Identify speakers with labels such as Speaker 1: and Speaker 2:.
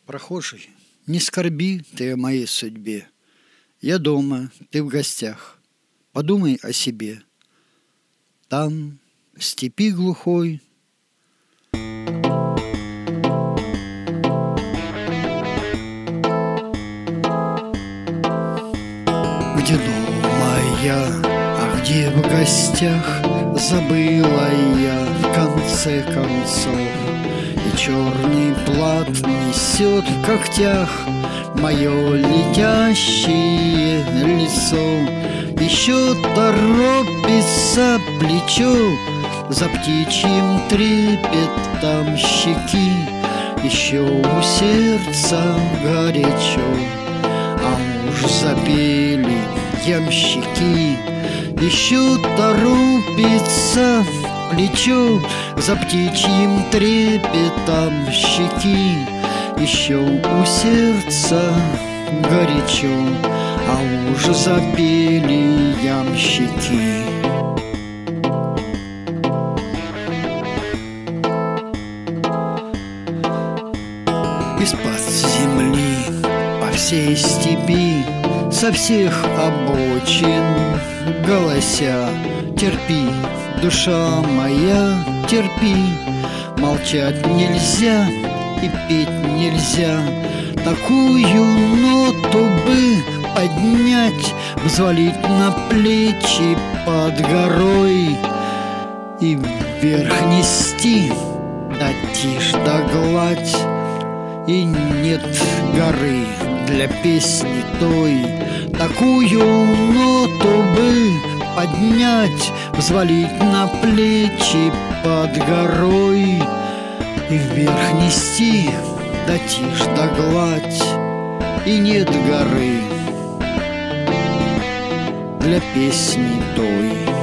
Speaker 1: Прохожий, не скорби ты о моей судьбе. Я дома, ты в гостях. Подумай о себе. Там, в степи глухой, где дома я, а где в гостях, забыла я в конце концов. И черный плат несет в когтях мое летящее лицо. Еще торопится плечо за птичьим трепетом щеки. Еще у сердца горячо, а уж запели ямщики. Еще торопится плечо за птичьим трепетом щеки. Еще у сердца горячо, а уж запели ямщики. Из-под земли по всей степи, со всех обочин голося: терпи, душа моя, терпи. Молчать нельзя и петь нельзя. Такую ноту бы поднять, взвалить на плечи под горой и вверх нести, да тишь, да гладь. И нет горы для песни той. Такую ноту бы поднять, взвалить на плечи под горой и вверх нести, да тишь, да гладь. И нет горы для песни той.